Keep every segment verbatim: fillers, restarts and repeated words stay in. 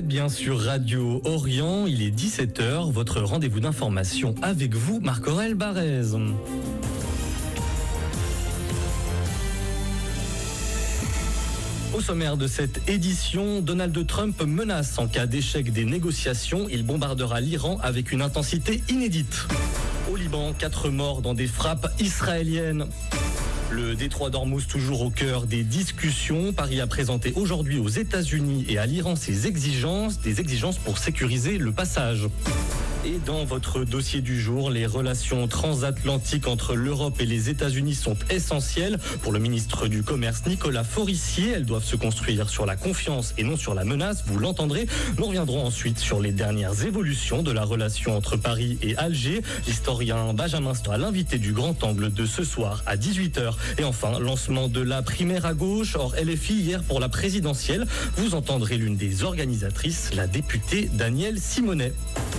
êtes bien sur Radio Orient, il est dix-sept heures, votre rendez-vous d'information avec vous, Marc-Aurèle Barrez. Au sommaire de cette édition, Donald Trump menace en cas d'échec des négociations. Il bombardera l'Iran avec une intensité inédite. Au Liban, quatre morts dans des frappes israéliennes. Le détroit d'Ormuz toujours au cœur des discussions. Paris a présenté aujourd'hui aux États-Unis et à l'Iran ses exigences, des exigences pour sécuriser le passage. Et dans votre dossier du jour, les relations transatlantiques entre l'Europe et les États-Unis sont essentielles. Pour le ministre du Commerce, Nicolas Forissier, elles doivent se construire sur la confiance et non sur la menace. Vous l'entendrez. Nous reviendrons ensuite sur les dernières évolutions de la relation entre Paris et Alger. L'historien Benjamin Stora, l'invité du Grand Angle de ce soir à dix-huit heures. Et enfin, lancement de la primaire à gauche, hors L F I hier pour la présidentielle. Vous entendrez l'une des organisatrices, la députée Danielle Simonet.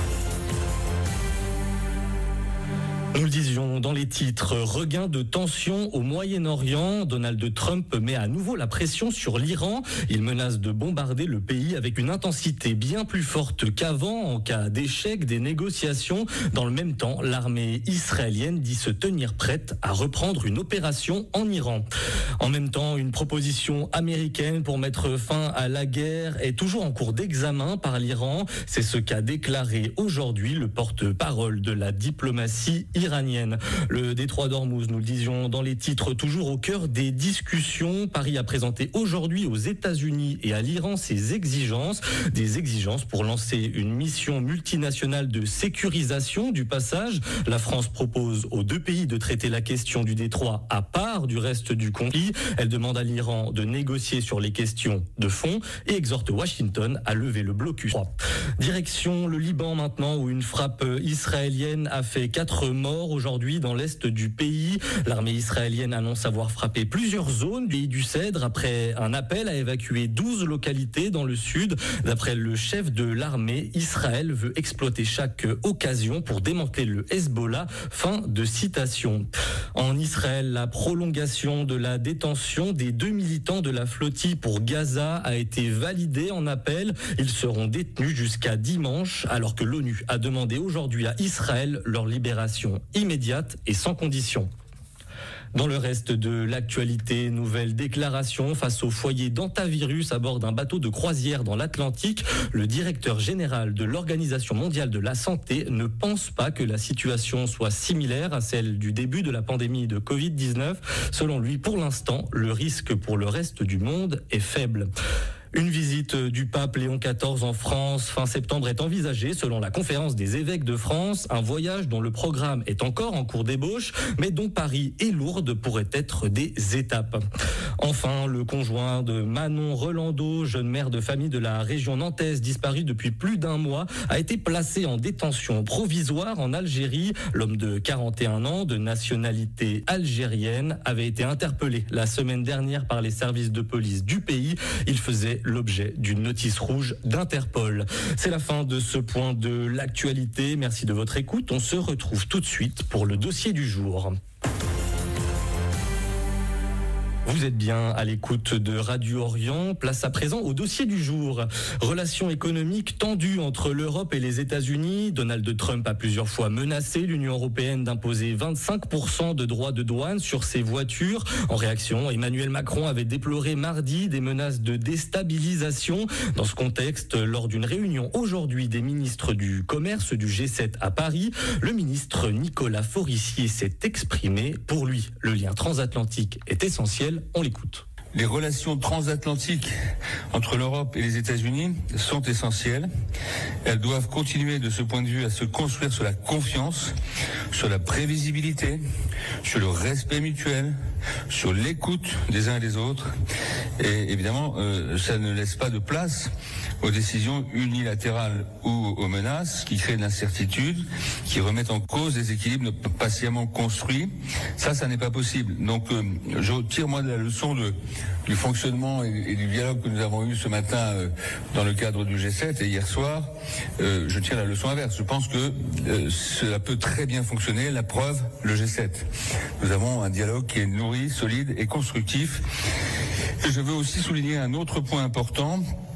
Nous le disions dans les titres, regain de tension au Moyen-Orient. Donald Trump met à nouveau la pression sur l'Iran. Il menace de bombarder le pays avec une intensité bien plus forte qu'avant en cas d'échec des négociations. Dans le même temps, l'armée israélienne dit se tenir prête à reprendre une opération en Iran. En même temps, une proposition américaine pour mettre fin à la guerre est toujours en cours d'examen par l'Iran. C'est ce qu'a déclaré aujourd'hui le porte-parole de la diplomatie iranienne. Le détroit d'Ormuz, nous le disions dans les titres, toujours au cœur des discussions. Paris a présenté aujourd'hui aux États-Unis et à l'Iran ses exigences, des exigences pour lancer une mission multinationale de sécurisation du passage. La France propose aux deux pays de traiter la question du détroit à part du reste du conflit. Elle demande à l'Iran de négocier sur les questions de fond et exhorte Washington à lever le blocus. Direction le Liban maintenant, où une frappe israélienne a fait quatre morts aujourd'hui dans l'est du pays. L'armée israélienne annonce avoir frappé plusieurs zones du pays du Cèdre après un appel à évacuer douze localités dans le sud. D'après le chef de l'armée, Israël veut exploiter chaque occasion pour démanteler le Hezbollah. Fin de citation. En Israël, la prolongation de la détention des deux militants de la flottille pour Gaza a été validée en appel. Ils seront détenus jusqu'à dimanche, alors que l'ONU a demandé aujourd'hui à Israël leur libération immédiate et sans condition. Dans le reste de l'actualité, nouvelle déclaration face au foyer d'antavirus à bord d'un bateau de croisière dans l'Atlantique. Le directeur général de l'Organisation mondiale de la santé ne pense pas que la situation soit similaire à celle du début de la pandémie de covid dix-neuf. Selon lui, pour l'instant, le risque pour le reste du monde est faible. Une visite du pape Léon quatorze en France fin septembre est envisagée selon la conférence des évêques de France, un voyage dont le programme est encore en cours d'ébauche, mais dont Paris et Lourdes pourraient être des étapes. Enfin, le conjoint de Manon Rolando, jeune mère de famille de la région nantaise disparue depuis plus d'un mois, a été placé en détention provisoire en Algérie. L'homme de quarante et un ans, de nationalité algérienne, avait été interpellé la semaine dernière par les services de police du pays. Il faisait l'objet d'une notice rouge d'Interpol. C'est la fin de ce point de l'actualité. Merci de votre écoute. On se retrouve tout de suite pour le dossier du jour. Vous êtes bien à l'écoute de Radio Orient. Place à présent au dossier du jour. Relations économiques tendues entre l'Europe et les États-Unis. Donald Trump a plusieurs fois menacé l'Union européenne d'imposer vingt-cinq pour cent de droits de douane sur ses voitures. En réaction, Emmanuel Macron avait déploré mardi des menaces de déstabilisation. Dans ce contexte, lors d'une réunion aujourd'hui des ministres du commerce du G sept à Paris, le ministre Nicolas Forissier s'est exprimé. Pour lui, le lien transatlantique est essentiel. On l'écoute. Les relations transatlantiques entre l'Europe et les États-Unis sont essentielles. Elles doivent continuer de ce point de vue à se construire sur la confiance, sur la prévisibilité, sur le respect mutuel, sur l'écoute des uns et des autres. Et évidemment, euh, ça ne laisse pas de place aux décisions unilatérales ou aux menaces qui créent de l'incertitude, qui remettent en cause des équilibres patiemment construits. Ça, ça n'est pas possible. Donc, euh, je tire moi de la leçon de, du fonctionnement et, et du dialogue que nous avons eu ce matin euh, dans le cadre du G sept et hier soir. Euh, je tire la leçon inverse. Je pense que euh, cela peut très bien fonctionner. La preuve, le G sept. Nous avons un dialogue qui est nourri, solide et constructif. Et je veux aussi souligner un autre point important.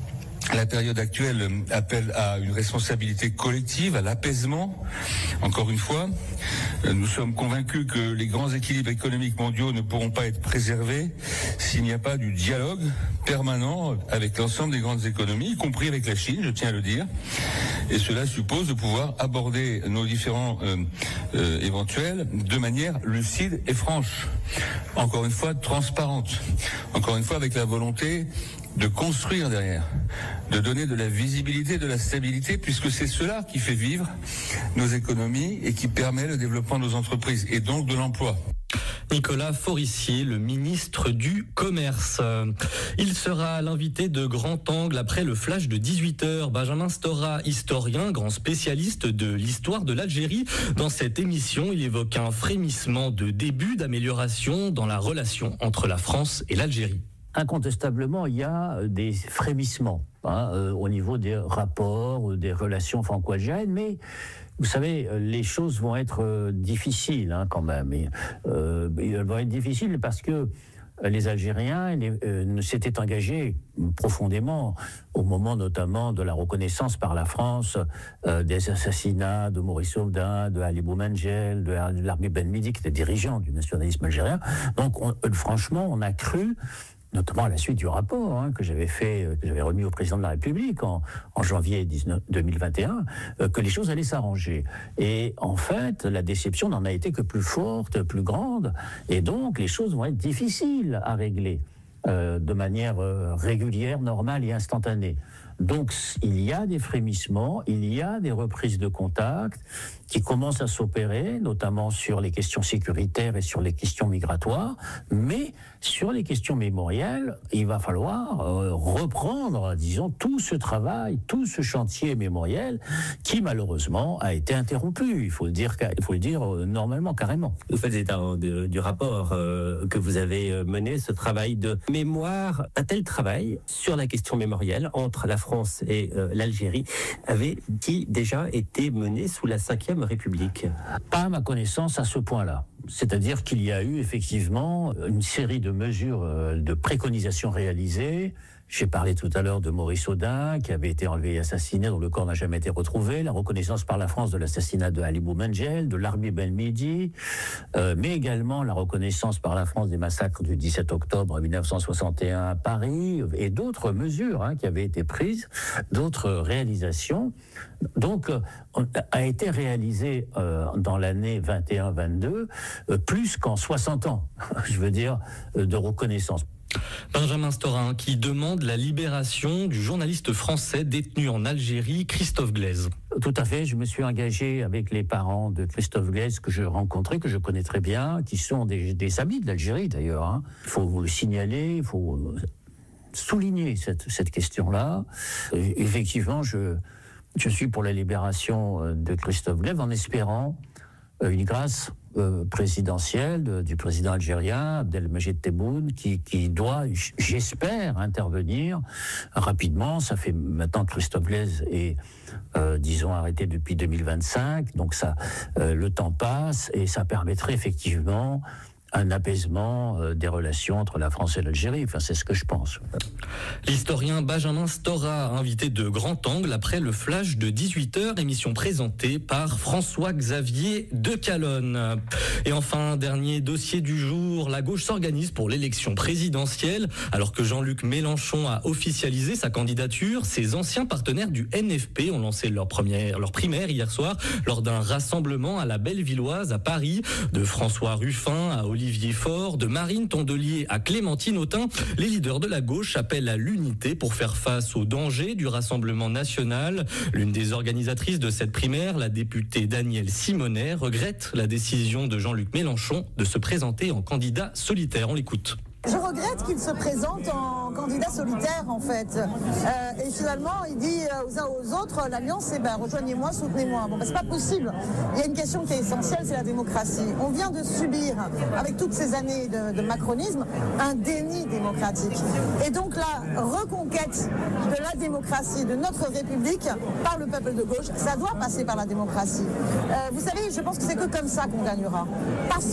La période actuelle appelle à une responsabilité collective, à l'apaisement. Encore une fois, nous sommes convaincus que les grands équilibres économiques mondiaux ne pourront pas être préservés s'il n'y a pas du dialogue permanent avec l'ensemble des grandes économies, y compris avec la Chine, je tiens à le dire. Et cela suppose de pouvoir aborder nos différents euh, euh, éventuels de manière lucide et franche. Encore une fois, transparente. Encore une fois, avec la volonté de construire derrière, de donner de la visibilité, de la stabilité, puisque c'est cela qui fait vivre nos économies et qui permet le développement de nos entreprises et donc de l'emploi. Nicolas Forissier, le ministre du Commerce. Il sera l'invité de Grand Angle après le flash de dix-huit heures. Benjamin Stora, historien, grand spécialiste de l'histoire de l'Algérie. Dans cette émission, il évoque un frémissement de début d'amélioration dans la relation entre la France et l'Algérie. Incontestablement, il y a des frémissements hein, euh, au niveau des rapports, des relations franco-algériennes, mais vous savez, les choses vont être euh, difficiles hein, quand même. Et, euh, elles vont être difficiles parce que les Algériens les, euh, s'étaient engagés profondément au moment notamment de la reconnaissance par la France euh, des assassinats de Maurice Audin, de Ali Boumengel, de Larbi Ben Midi, qui était dirigeant du nationalisme algérien. Donc on, euh, franchement, on a cru, notamment à la suite du rapport hein, que j'avais fait, que j'avais remis au président de la République en, en janvier deux mille vingt et un, euh, que les choses allaient s'arranger. Et en fait, la déception n'en a été que plus forte, plus grande, et donc les choses vont être difficiles à régler euh, de manière euh, régulière, normale et instantanée. Donc il y a des frémissements, il y a des reprises de contact qui commencent à s'opérer, notamment sur les questions sécuritaires et sur les questions migratoires, mais sur les questions mémorielles, il va falloir euh, reprendre, disons, tout ce travail, tout ce chantier mémoriel qui malheureusement a été interrompu. Il faut le dire, il faut le dire euh, normalement, carrément. Vous faites état de, du rapport euh, que vous avez mené, ce travail de mémoire. Un tel travail sur la question mémorielle entre la France et euh, l'Algérie avait-il déjà été mené sous la cinquième République? Pas à ma connaissance à ce point-là. C'est-à-dire qu'il y a eu effectivement une série de mesures, de préconisations réalisées. J'ai parlé tout à l'heure de Maurice Audin, qui avait été enlevé et assassiné, dont le corps n'a jamais été retrouvé. La reconnaissance par la France de l'assassinat de Ali Boumengel, de Larbi Ben Midi, euh, mais également la reconnaissance par la France des massacres du dix-sept octobre mille neuf cent soixante et un à Paris, et d'autres mesures hein, qui avaient été prises, d'autres réalisations. Donc, euh, a été réalisé euh, dans l'année vingt et un vingt-deux, euh, plus qu'en soixante ans, je veux dire, euh, de reconnaissance. Benjamin Stora qui demande la libération du journaliste français détenu en Algérie, Christophe Glaise. Tout à fait, je me suis engagé avec les parents de Christophe Glaise que je rencontrais, que je connais très bien, qui sont des, des amis de l'Algérie d'ailleurs. Hein. Il faut vous le signaler, il faut souligner cette, cette question-là. Et effectivement, je, je suis pour la libération de Christophe Glaise en espérant une grâce Euh, présidentielle de, du président algérien Abdelmajid Tebboune qui, qui doit, j'espère, intervenir rapidement. Ça fait maintenant que Christophe Glaise est, euh, disons, arrêté depuis deux mille vingt-cinq, donc ça, euh, le temps passe et ça permettrait effectivement un apaisement euh, des relations entre la France et l'Algérie. Enfin, c'est ce que je pense. L'historien Benjamin Stora, invité de Grand Angle après le flash de dix-huit heures, émission présentée par François-Xavier de Calonne. Et enfin, dernier dossier du jour, la gauche s'organise pour l'élection présidentielle. Alors que Jean-Luc Mélenchon a officialisé sa candidature, ses anciens partenaires du N F P ont lancé leur première, leur primaire hier soir lors d'un rassemblement à la Bellevilloise à Paris, de François Ruffin à Olivier Faure, de Marine Tondelier à Clémentine Autain. Les leaders de la gauche appellent à l'unité pour faire face aux dangers du Rassemblement national. L'une des organisatrices de cette primaire, la députée Danielle Simonet, regrette la décision de Jean-Luc Mélenchon de se présenter en candidat solitaire. On l'écoute. Je regrette qu'il se présente en candidat solitaire, en fait. Euh, et finalement, il dit aux uns aux autres, l'alliance, c'est ben, rejoignez-moi, soutenez-moi. Bon, ben, c'est pas possible. Il y a une question qui est essentielle, c'est la démocratie. On vient de subir, avec toutes ces années de, de macronisme, un déni démocratique. Et donc la reconquête de la démocratie, de notre République, par le peuple de gauche, ça doit passer par la démocratie. Euh, vous savez, je pense que c'est que comme ça qu'on gagnera. Parce que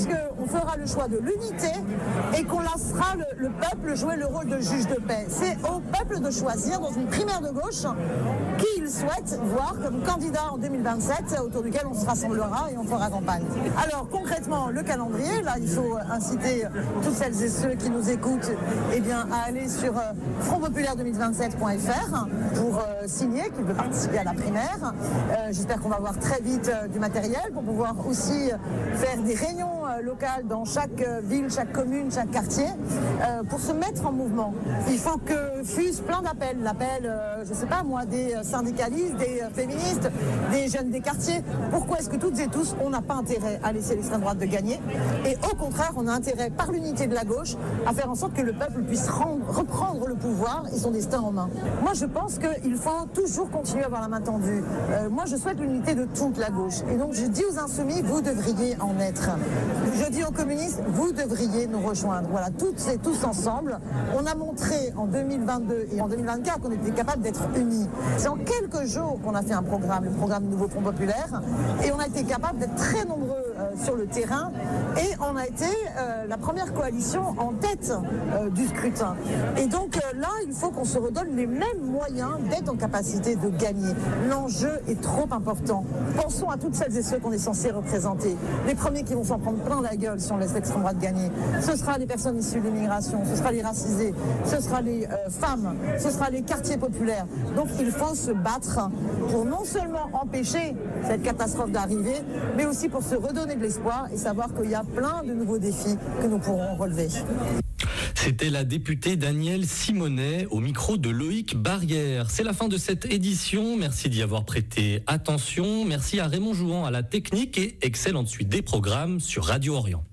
qu'on fera le choix de l'unité et qu'on laissera le, le peuple jouer le rôle de juge de paix. C'est au peuple de choisir dans une primaire de gauche qui il souhaite voir comme candidat en deux mille vingt-sept autour duquel on se rassemblera et on fera campagne. Alors concrètement, le calendrier, là il faut inciter toutes celles et ceux qui nous écoutent eh bien, à aller sur euh, front populaire deux mille vingt-sept point f r pour euh, signer qu'ils veulent participer à la primaire. Euh, j'espère qu'on va avoir très vite euh, du matériel pour pouvoir aussi euh, faire des réunions euh, locales dans chaque euh, ville, chaque commune, chaque quartier euh, pour se mettre en mouvement. Il faut que fusent plein d'appels, l'appel, euh, je ne sais pas moi, des syndicalistes, des euh, féministes, des jeunes des quartiers. Pourquoi est-ce que toutes et tous, on n'a pas intérêt à laisser l'extrême droite de gagner et au contraire, on a intérêt par l'unité de la gauche à faire en sorte que le peuple puisse rendre, reprendre le pouvoir et son destin en main. Moi, je pense qu'il faut toujours continuer à avoir la main tendue. Euh, moi, je souhaite l'unité de toute la gauche. Et donc, je dis aux insoumis, vous devriez en être. Je dis aux communistes, vous devriez nous rejoindre. Voilà, toutes et tous ensemble. On a montré en deux mille vingt-deux et en deux mille vingt-quatre qu'on était capable d'être unis. C'est en quelques jours qu'on a fait un programme, le programme Nouveau Front Populaire, et on a été capable d'être très nombreux euh, sur le terrain, et on a été euh, la première coalition en tête euh, du scrutin. Et donc euh, là, il faut qu'on se redonne les mêmes moyens d'être en capacité de gagner. L'enjeu est trop important. Pensons à toutes celles et ceux qu'on est censé représenter. Les premiers qui vont s'en prendre plein la gueule si on laisse l'extrême droite gagner, ce sera les personnes issues de l'immigration, ce sera les racisés, ce sera les euh, femmes, ce sera les quartiers populaires. Donc il faut se battre pour non seulement empêcher cette catastrophe d'arriver, mais aussi pour se redonner de l'espoir et savoir qu'il y a plein de nouveaux défis que nous pourrons relever. C'était la députée Danielle Simonet au micro de Loïc Barrière. C'est la fin de cette édition. Merci d'y avoir prêté attention. Merci à Raymond Jouan à la technique et excellente suite des programmes sur Radio Orient.